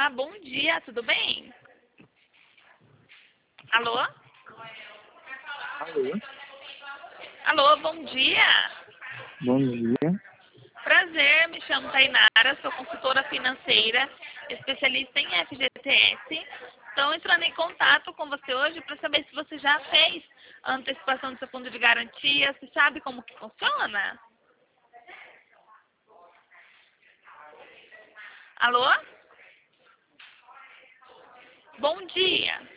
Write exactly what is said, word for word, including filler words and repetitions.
Olá, bom dia, tudo bem? Alô? Alô, Alô, bom dia. bom dia. Prazer, me chamo Tainara, sou consultora financeira, especialista em F G T S. Estou entrando em contato com você hoje para saber se você já fez a antecipação do seu fundo de garantia, se sabe como que funciona? Alô? Bom dia.